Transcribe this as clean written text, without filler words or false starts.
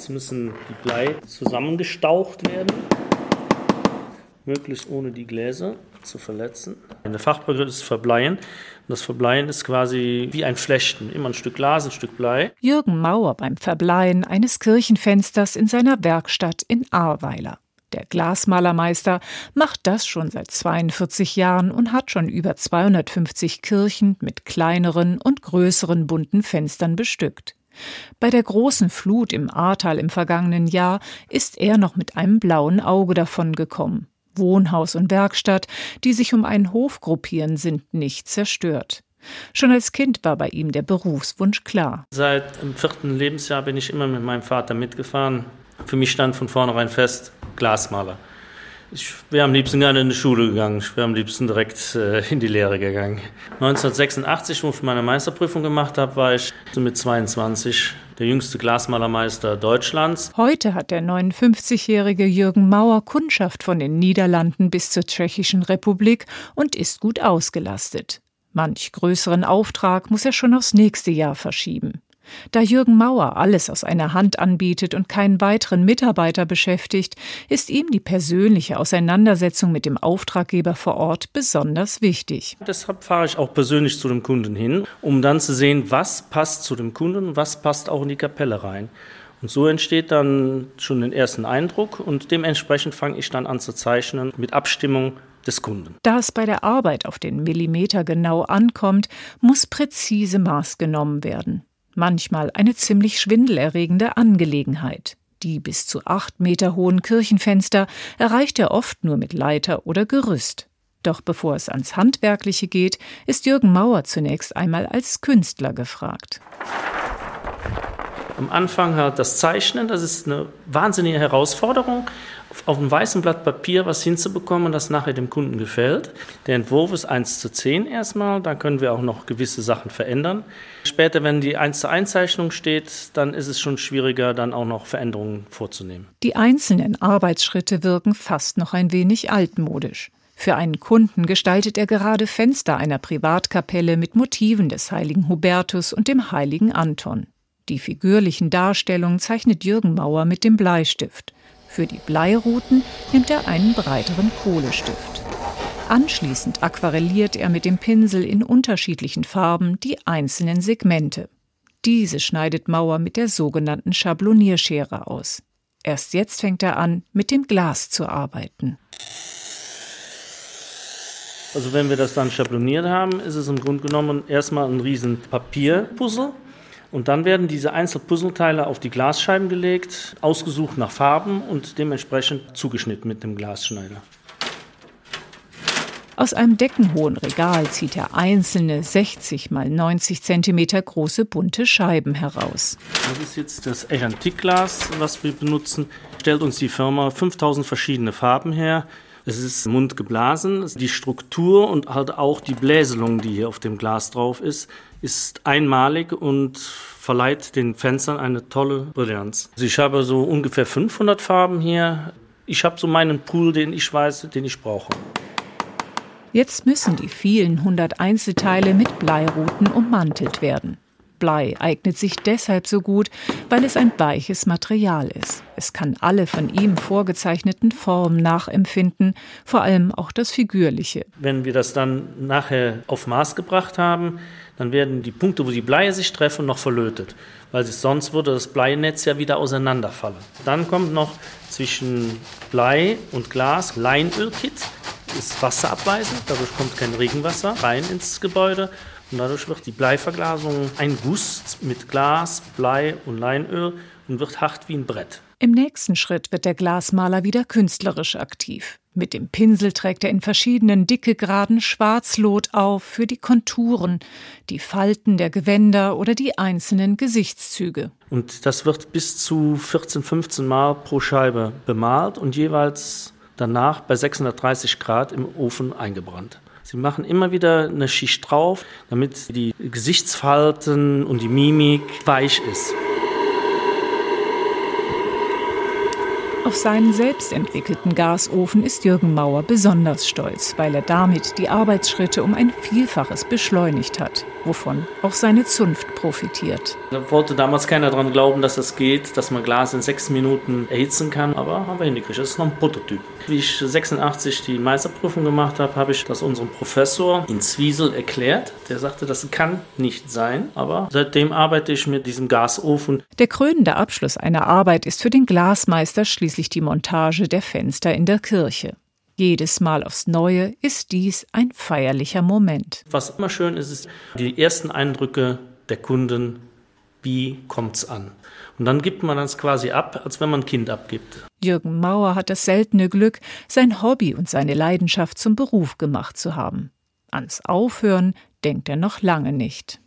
Jetzt müssen die Blei zusammengestaucht werden, möglichst ohne die Gläser zu verletzen. Der Fachbegriff ist Verbleien. Und das Verbleien ist quasi wie ein Flechten, immer ein Stück Glas, ein Stück Blei. Jürgen Mauer beim Verbleien eines Kirchenfensters in seiner Werkstatt in Ahrweiler. Der Glasmalermeister macht das schon seit 42 Jahren und hat schon über 250 Kirchen mit kleineren und größeren bunten Fenstern bestückt. Bei der großen Flut im Ahrtal im vergangenen Jahr ist er noch mit einem blauen Auge davongekommen. Wohnhaus und Werkstatt, die sich um einen Hof gruppieren, sind nicht zerstört. Schon als Kind war bei ihm der Berufswunsch klar. Seit dem 4. Lebensjahr bin ich immer mit meinem Vater mitgefahren. Für mich stand von vornherein fest, Glasmaler. Ich wäre am liebsten gerne in die Schule gegangen, ich wäre am liebsten direkt in die Lehre gegangen. 1986, wo ich meine Meisterprüfung gemacht habe, war ich mit 22 der jüngste Glasmalermeister Deutschlands. Heute hat der 59-jährige Jürgen Mauer Kundschaft von den Niederlanden bis zur Tschechischen Republik und ist gut ausgelastet. Manch größeren Auftrag muss er schon aufs nächste Jahr verschieben. Da Jürgen Mauer alles aus einer Hand anbietet und keinen weiteren Mitarbeiter beschäftigt, ist ihm die persönliche Auseinandersetzung mit dem Auftraggeber vor Ort besonders wichtig. Deshalb fahre ich auch persönlich zu dem Kunden hin, um dann zu sehen, was passt zu dem Kunden und was passt auch in die Kapelle rein. Und so entsteht dann schon den ersten Eindruck und dementsprechend fange ich dann an zu zeichnen mit Abstimmung des Kunden. Da es bei der Arbeit auf den Millimeter genau ankommt, muss präzise Maß genommen werden. Manchmal eine ziemlich schwindelerregende Angelegenheit. Die bis zu 8 Meter hohen Kirchenfenster erreicht er oft nur mit Leiter oder Gerüst. Doch bevor es ans Handwerkliche geht, ist Jürgen Mauer zunächst einmal als Künstler gefragt. Am Anfang halt das Zeichnen, das ist eine wahnsinnige Herausforderung, auf einem weißen Blatt Papier was hinzubekommen, das nachher dem Kunden gefällt. Der Entwurf ist 1:10 erstmal, dann können wir auch noch gewisse Sachen verändern. Später, wenn die 1:1 Zeichnung steht, dann ist es schon schwieriger, dann auch noch Veränderungen vorzunehmen. Die einzelnen Arbeitsschritte wirken fast noch ein wenig altmodisch. Für einen Kunden gestaltet er gerade Fenster einer Privatkapelle mit Motiven des heiligen Hubertus und dem heiligen Anton. Die figürlichen Darstellungen zeichnet Jürgen Mauer mit dem Bleistift. Für die Bleiruten nimmt er einen breiteren Kohlestift. Anschließend aquarelliert er mit dem Pinsel in unterschiedlichen Farben die einzelnen Segmente. Diese schneidet Mauer mit der sogenannten Schablonierschere aus. Erst jetzt fängt er an, mit dem Glas zu arbeiten. Also wenn wir das dann schabloniert haben, ist es im Grunde genommen erstmal ein riesen Papierpuzzle. Und dann werden diese einzelnen Puzzleteile auf die Glasscheiben gelegt, ausgesucht nach Farben und dementsprechend zugeschnitten mit dem Glasschneider. Aus einem deckenhohen Regal zieht er einzelne 60 x 90 cm große bunte Scheiben heraus. Das ist jetzt das Erantikglas, was wir benutzen. Stellt uns die Firma 5000 verschiedene Farben her. Es ist mundgeblasen. Die Struktur und halt auch die Bläselung, die hier auf dem Glas drauf ist einmalig und verleiht den Fenstern eine tolle Brillanz. Also ich habe so ungefähr 500 Farben hier. Ich habe so meinen Pool, den ich weiß, den ich brauche. Jetzt müssen die vielen 100 Einzelteile mit Bleiruten ummantelt werden. Blei eignet sich deshalb so gut, weil es ein weiches Material ist. Es kann alle von ihm vorgezeichneten Formen nachempfinden, vor allem auch das Figürliche. Wenn wir das dann nachher auf Maß gebracht haben, dann werden die Punkte, wo die Bleie sich treffen, noch verlötet. Weil sonst würde das Bleinetz ja wieder auseinanderfallen. Dann kommt noch zwischen Blei und Glas Leinölkit. Ist wasserabweisend, dadurch kommt kein Regenwasser rein ins Gebäude. Und dadurch wird die Bleiverglasung ein Guss mit Glas, Blei und Leinöl und wird hart wie ein Brett. Im nächsten Schritt wird der Glasmaler wieder künstlerisch aktiv. Mit dem Pinsel trägt er in verschiedenen Dickegraden Schwarzlot auf für die Konturen, die Falten der Gewänder oder die einzelnen Gesichtszüge. Und das wird bis zu 14, 15 Mal pro Scheibe bemalt und jeweils danach bei 630 Grad im Ofen eingebrannt. Sie machen immer wieder eine Schicht drauf, damit die Gesichtsfalten und die Mimik weich ist. Auf seinen selbst entwickelten Gasofen ist Jürgen Mauer besonders stolz, weil er damit die Arbeitsschritte um ein Vielfaches beschleunigt hat, wovon auch seine Zunft profitiert. Da wollte damals keiner daran glauben, dass das geht, dass man Glas in 6 Minuten erhitzen kann, aber haben wir hingekriegt. Das ist noch ein Prototyp. Wie ich 86 die Meisterprüfung gemacht habe, habe ich das unserem Professor in Zwiesel erklärt. Der sagte, das kann nicht sein, aber seitdem arbeite ich mit diesem Gasofen. Der krönende Abschluss einer Arbeit ist für den Glasmeister schließlich die Montage der Fenster in der Kirche. Jedes Mal aufs Neue ist dies ein feierlicher Moment. Was immer schön ist, ist die ersten Eindrücke der Kunden, wie kommt's an. Und dann gibt man das quasi ab, als wenn man ein Kind abgibt. Jürgen Mauer hat das seltene Glück, sein Hobby und seine Leidenschaft zum Beruf gemacht zu haben. Ans Aufhören denkt er noch lange nicht.